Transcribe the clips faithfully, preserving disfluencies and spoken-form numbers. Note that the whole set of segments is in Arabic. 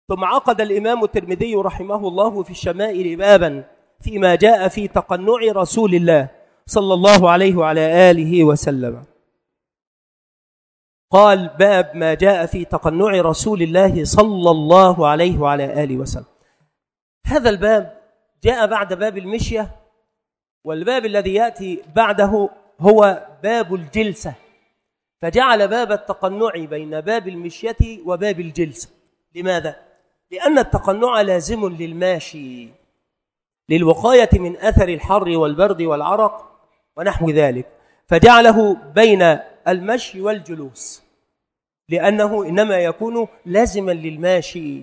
ثم عقد الإمام الترمذي رحمه الله في الشمائل بابا فيما جاء في تقنع رسول الله صلى الله عليه وعلى آله وسلم. قال: باب ما جاء في تقنع رسول الله صلى الله عليه وعلى آله وسلم. هذا الباب جاء بعد باب المشية، والباب الذي يأتي بعده هو باب الجلسة، فجعل باب التقنع بين باب المشية وباب الجلسة. لماذا؟ لأن التقنع لازم للماشي للوقاية من أثر الحر والبرد والعرق ونحو ذلك، فجعله بين المشي والجلوس لأنه إنما يكون لازما للماشي.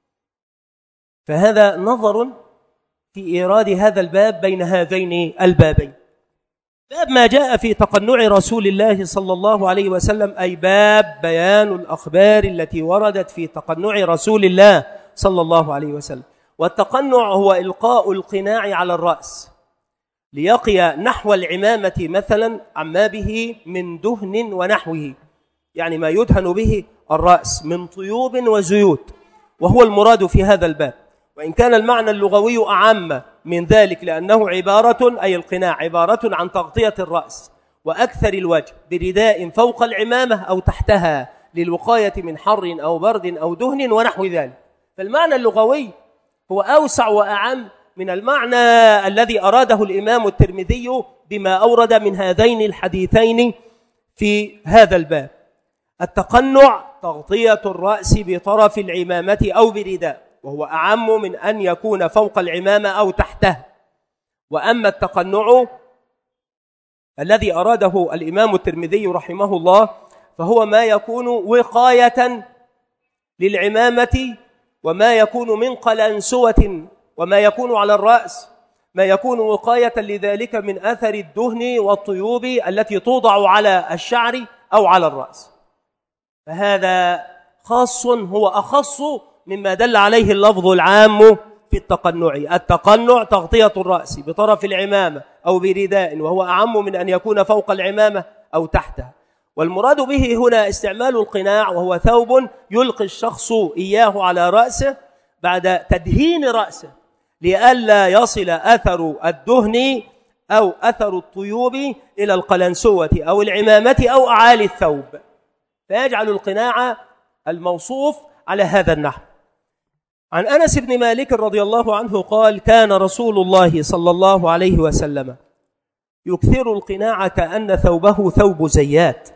فهذا نظر في إيراد هذا الباب بين هذين البابين. باب ما جاء في تقنع رسول الله صلى الله عليه وسلم، أي باب بيان الأخبار التي وردت في تقنع رسول الله صلى الله عليه وسلم. والتقنع هو إلقاء القناع على الرأس ليقي نحو العمامة مثلا عما به من دهن ونحوه، يعني ما يدهن به الرأس من طيوب وزيوت، وهو المراد في هذا الباب. وإن كان المعنى اللغوي أعم من ذلك، لأنه عبارة أي القناع عبارة عن تغطية الرأس وأكثر الوجه برداء فوق العمامة أو تحتها للوقاية من حر أو برد أو دهن ونحو ذلك. فالمعنى اللغوي هو أوسع وأعم من المعنى الذي أراده الإمام الترمذي بما أورد من هذين الحديثين في هذا الباب. التقنع تغطية الرأس بطرف العمامة أو برداء، وهو أعم من أن يكون فوق العمامة أو تحته. وأما التقنع الذي أراده الإمام الترمذي رحمه الله فهو ما يكون وقاية للعمامة، وما يكون من قلنسوة، وما يكون على الرأس ما يكون وقاية لذلك من أثر الدهن والطيوب التي توضع على الشعر أو على الرأس. فهذا خاص، هو أخص مما دل عليه اللفظ العام في التقنع. التقنع تغطية الرأس بطرف العمامة أو برداء، وهو أعم من أن يكون فوق العمامة أو تحتها. والمراد به هنا استعمال القناع، وهو ثوب يلقي الشخص إياه على رأسه بعد تدهين رأسه لئلا يصل أثر الدهن أو أثر الطيوب إلى القلنسوة أو العمامة أو أعالي الثوب، فيجعل القناع الموصوف على هذا النحو. عن أنس بن مالك رضي الله عنه قال: كان رسول الله صلى الله عليه وسلم يكثر القناع كأن ثوبه ثوب زيات.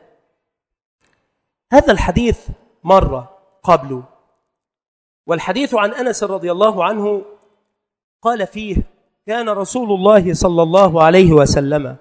هذا الحديث مر قبله، والحديث عن أنس رضي الله عنه قال فيه: كان رسول الله صلى الله عليه وسلم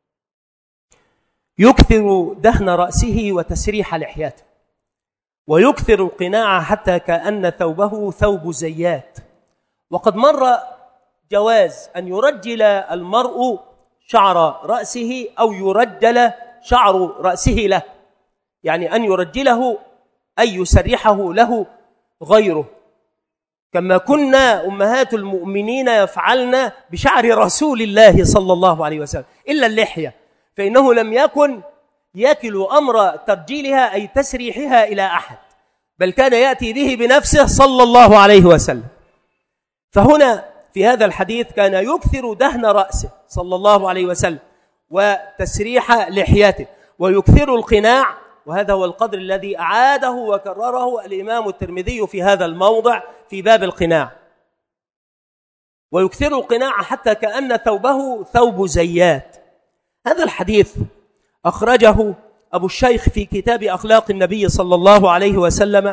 يكثر دهن رأسه وتسريح لحيته، ويكثر القناع حتى كأن ثوبه ثوب زيات. وقد مر جواز أن يرجل المرء شعر رأسه أو يرجل شعر رأسه له، يعني أن يرجله أي يسرحه له غيره، كما كنا أمهات المؤمنين يفعلن بشعر رسول الله صلى الله عليه وسلم، إلا اللحية فإنه لم يكن يكل أمر ترجيلها أي تسريحها إلى أحد، بل كان يأتي به بنفسه صلى الله عليه وسلم. فهنا في هذا الحديث كان يكثر دهن رأسه صلى الله عليه وسلم وتسريح لحيته، ويكثر القناع، وهذا هو القدر الذي أعاده وكرره الإمام الترمذي في هذا الموضع في باب القناع. ويكثر القناع حتى كأن ثوبه ثوب زيات. هذا الحديث أخرجه أبو الشيخ في كتاب أخلاق النبي صلى الله عليه وسلم،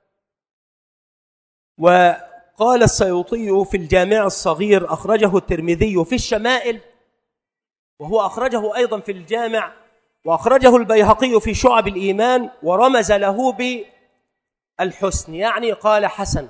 وقال السيوطي في الجامع الصغير أخرجه الترمذي في الشمائل، وهو أخرجه أيضا في الجامع، وأخرجه البيهقي في شعب الإيمان، ورمز له بالحسن، يعني قال حسن.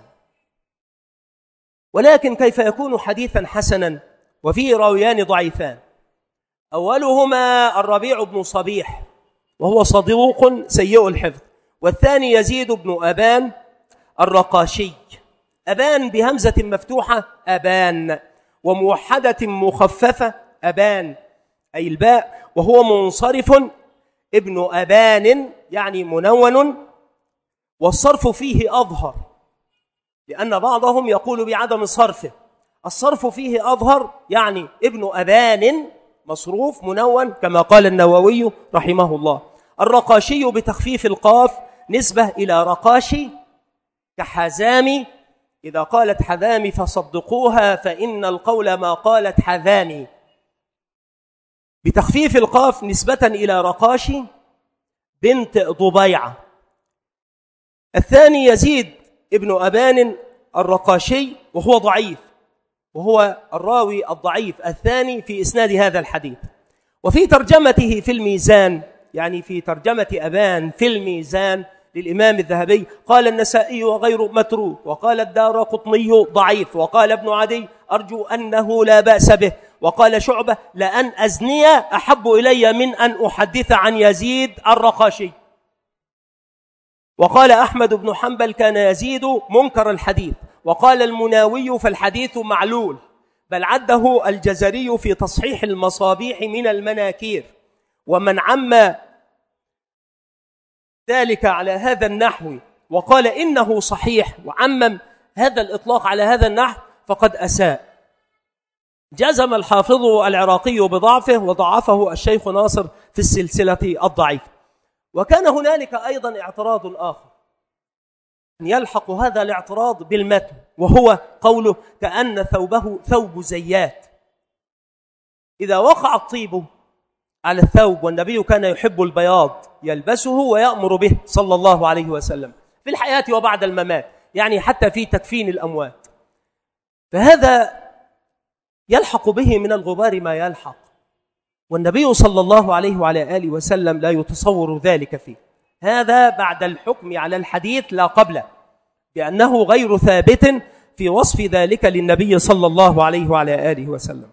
ولكن كيف يكون حديثا حسنا وفيه راويان ضعيفان؟ أولهما الربيع بن صبيح وهو صدوق سيء الحفظ، والثاني يزيد بن أبان الرقاشي. أبان بهمزة مفتوحة أبان، وموحدة مخففة أبان أي الباء، وهو منصرف ابن أبان يعني منون، والصرف فيه أظهر، لأن بعضهم يقول بعدم صرفه. الصرف فيه أظهر، يعني ابن أبان مصروف منون كما قال النووي رحمه الله. الرقاشي بتخفيف القاف نسبة إلى رقاشي كحزامي، إذا قالت حذامي فصدقوها فإن القول ما قالت حذامي. بتخفيف القاف نسبة إلى رقاشي بنت ضبيعة. الثاني يزيد ابن أبان الرقاشي وهو ضعيف، وهو الراوي الضعيف الثاني في إسناد هذا الحديث. وفي ترجمته في الميزان، يعني في ترجمة أبان في الميزان للإمام الذهبي، قال النسائي وغير متروك، وقال الدارقطني ضعيف، وقال ابن عدي أرجو أنه لا بأس به، وقال شعبة لأن أزني أحب إلي من أن أحدث عن يزيد الرقاشي. وقال أحمد بن حنبل كان يزيد منكر الحديث، وقال المناوي فالحديث معلول، بل عده الجزري في تصحيح المصابيح من المناكير. ومن عم ذلك على هذا النحو وقال إنه صحيح وعمم هذا الإطلاق على هذا النحو فقد أساء. جزم الحافظ العراقي بضعفه، وضعفه الشيخ ناصر في السلسلة الضعيفة. وكان هنالك أيضا اعتراض آخر يلحق هذا الاعتراض بالمتن، وهو قوله كأن ثوبه ثوب زيات. إذا وقع الطيب على الثوب، والنبي كان يحب البياض يلبسه ويأمر به صلى الله عليه وسلم في الحياة وبعد الممات، يعني حتى في تكفين الأموات، فهذا يلحق به من الغبار ما يلحق، والنبي صلى الله عليه وعلى آله وسلم لا يتصور ذلك فيه. هذا بعد الحكم على الحديث لا قبله، بأنه غير ثابت في وصف ذلك للنبي صلى الله عليه وعلى آله وسلم.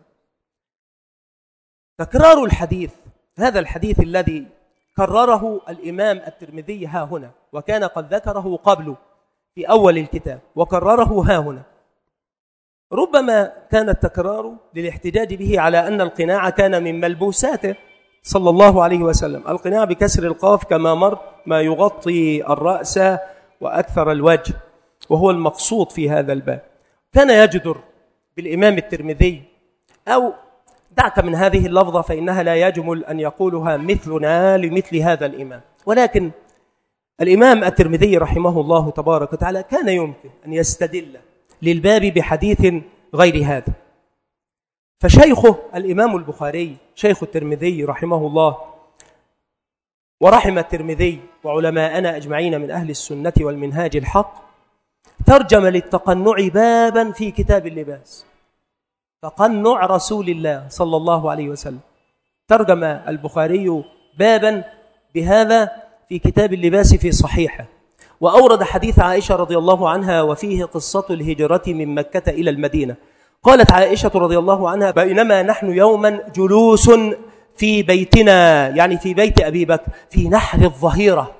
تكرار الحديث، هذا الحديث الذي كرره الإمام الترمذي ها هنا، وكان قد ذكره قبله في أول الكتاب وكرره ها هنا، ربما كان التكرار للاحتجاج به على أن القناع كان من ملبوساته صلى الله عليه وسلم. القناع بكسر القاف كما مر ما يغطي الرأس وأكثر الوجه، وهو المقصود في هذا الباب. كان يجدر بالإمام الترمذي، أو دعك من هذه اللفظة فإنها لا يجمل أن يقولها مثلنا لمثل هذا الإمام، ولكن الإمام الترمذي رحمه الله تبارك وتعالى كان يمكن أن يستدل للباب بحديث غير هذا. فشيخه الإمام البخاري شيخ الترمذي رحمه الله ورحم الترمذي وعلماءنا أجمعين من أهل السنة والمنهاج الحق، ترجم للتقنع بابا في كتاب اللباس، تقنع رسول الله صلى الله عليه وسلم. ترجم البخاري بابا بهذا في كتاب اللباس في صحيحه، وأورد حديث عائشة رضي الله عنها وفيه قصة الهجرة من مكة إلى المدينة. قالت عائشة رضي الله عنها بينما نحن يوما جلوس في بيتنا، يعني في بيت أبي بكر، في نحر الظهيرة،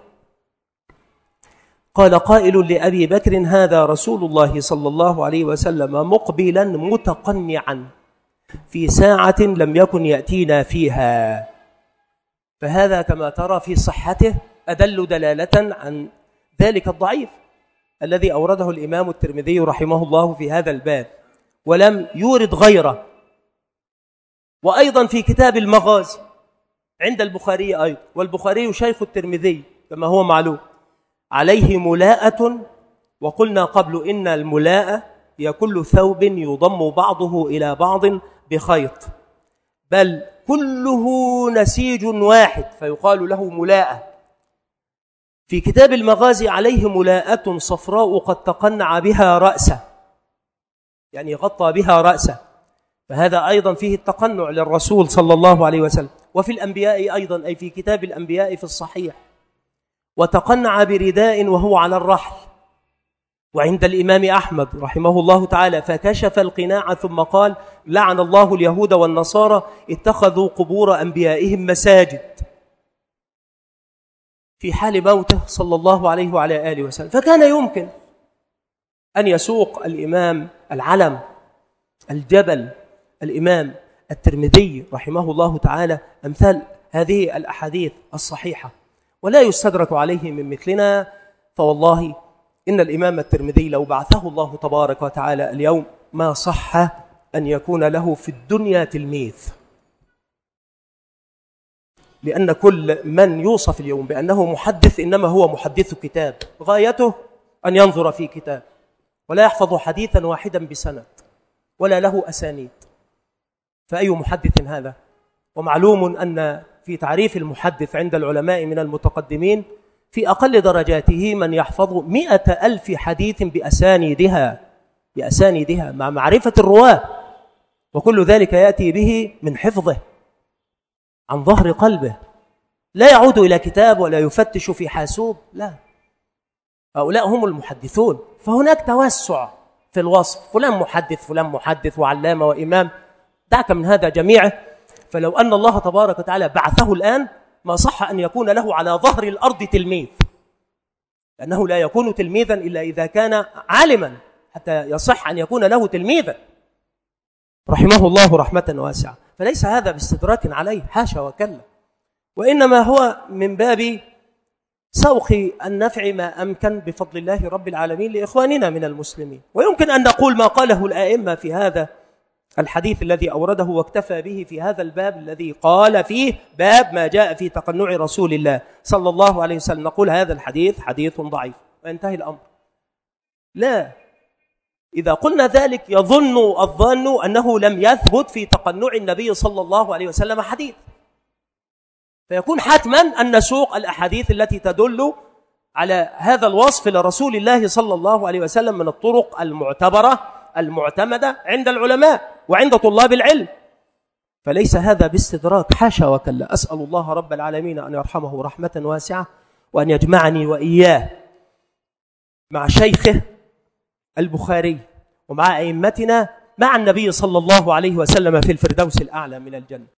قال قائل لأبي بكر هذا رسول الله صلى الله عليه وسلم مقبلا متقنعا في ساعة لم يكن يأتينا فيها. فهذا كما ترى في صحته أدل دلالة عن ذلك الضعيف الذي أورده الإمام الترمذي رحمه الله في هذا الباب ولم يورد غيره. وأيضا في كتاب المغازي عند البخاري أيضا، والبخاري شيخ الترمذي كما هو معلوم، عليه ملاءة، وقلنا قبل إن الملاءة هي كل ثوب يضم بعضه إلى بعض بخيط، بل كله نسيج واحد فيقال له ملاءة. في كتاب المغازي عليه ملاءة صفراء قد تقنع بها رأسه، يعني غطى بها رأسه، فهذا أيضا فيه التقنع للرسول صلى الله عليه وسلم. وفي الأنبياء أيضا، أي في كتاب الأنبياء في الصحيح، وتقنع برداء وهو على الرحل. وعند الإمام أحمد رحمه الله تعالى فكشف القناع ثم قال لعن الله اليهود والنصارى اتخذوا قبور أنبيائهم مساجد، في حال موته صلى الله عليه وعلى آله وسلم. فكان يمكن أن يسوق الإمام العلم الجبل الإمام الترمذي رحمه الله تعالى أمثال هذه الأحاديث الصحيحة، ولا يستدرك عليه من مثلنا، فوالله إن الإمام الترمذي لو بعثه الله تبارك وتعالى اليوم ما صح أن يكون له في الدنيا تلميذ، لأن كل من يوصف اليوم بأنه محدث إنما هو محدث كتاب، غايته أن ينظر في كتاب ولا يحفظ حديثا واحدا بسند ولا له أسانيد، فأي محدث هذا؟ ومعلوم أن في تعريف المحدث عند العلماء من المتقدمين في أقل درجاته من يحفظ مئة ألف حديث بأسانيدها بأسانيدها مع معرفة الرواة، وكل ذلك يأتي به من حفظه عن ظهر قلبه، لا يعود إلى كتاب ولا يفتش في حاسوب، لا، هؤلاء هم المحدثون. فهناك توسع في الوصف، فلان محدث فلان محدث وعلامة وإمام، دعك من هذا جميعه. فلو أن الله تبارك وتعالى بعثه الآن ما صح أن يكون له على ظهر الأرض تلميذ، لأنه لا يكون تلميذا إلا إذا كان عالما حتى يصح أن يكون له تلميذا، رحمه الله رحمة واسعة. فليس هذا باستدراك عليه، حاشا وكلا، وإنما هو من باب سوق النفع ما أمكن بفضل الله رب العالمين لإخواننا من المسلمين. ويمكن أن نقول ما قاله الآئمة في هذا الحديث الذي أورده واكتفى به في هذا الباب الذي قال فيه باب ما جاء في تقنع رسول الله صلى الله عليه وسلم، نقول هذا الحديث حديث ضعيف وينتهي الأمر. لا، إذا قلنا ذلك يظن الظن أنه لم يثبت في تقنع النبي صلى الله عليه وسلم حديث، فيكون حتما أن نسوق الأحاديث التي تدل على هذا الوصف لرسول الله صلى الله عليه وسلم من الطرق المعتبرة المعتمدة عند العلماء وعند طلاب العلم، فليس هذا باستدراك، حاشا وكلا. أسأل الله رب العالمين أن يرحمه رحمة واسعة، وأن يجمعني وإياه مع شيخه البخاري ومع أئمتنا مع النبي صلى الله عليه وسلم في الفردوس الأعلى من الجنة.